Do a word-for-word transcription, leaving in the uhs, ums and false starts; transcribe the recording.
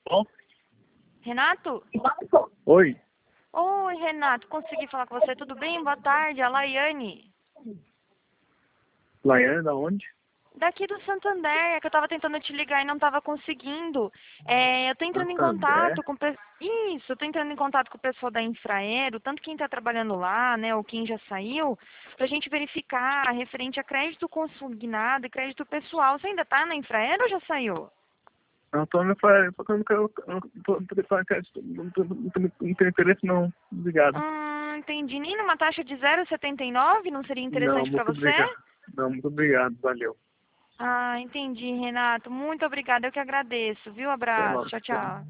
Bom? Renato? Oi. Oi, Renato, consegui falar com você, tudo bem? Boa tarde, a Laiane. Laiane, da onde? Daqui do Santander, é que eu tava tentando te ligar e não tava conseguindo. É, eu tô entrando em Santander? contato com... pe- Isso, eu tô entrando em contato com o pessoal da Infraero, tanto quem tá trabalhando lá, né, ou quem já saiu, pra gente verificar referente a crédito consignado e crédito pessoal. Você ainda tá na Infraero ou já saiu? Não tô me falando, porque eu não quero, eu não tô, não tô, falando que eu não tô- não tô- não tenho interesse não. Obrigado. Hum, entendi. Nem numa taxa de zero vírgula setenta e nove não seria Não, interessante pra muito você? obrigado. Não, muito obrigado, valeu. Ah, entendi, Renato. Muito obrigada, eu que agradeço, viu? Até Abraço. logo. Tchau, tchau.